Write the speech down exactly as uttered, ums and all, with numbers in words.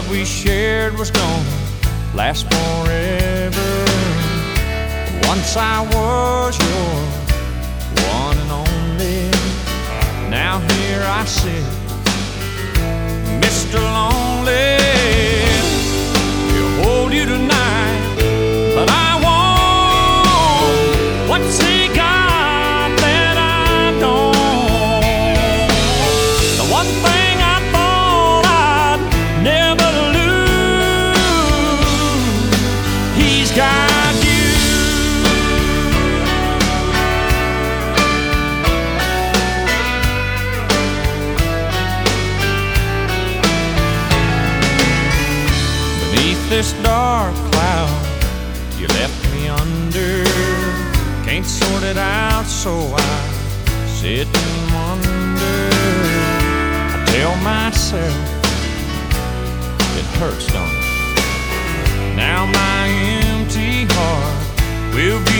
What we shared was gonna last forever. Once I was your one and only. Now here I sit, Mister Lonely. He'll hold you tonight, but I won't. What's he got that I don't? The one thing I thought I'd never lose, he's got you. This dark cloud you left me under, can't sort it out, so I sit and wonder. I tell myself it hurts, don't it? Now my empty heart will be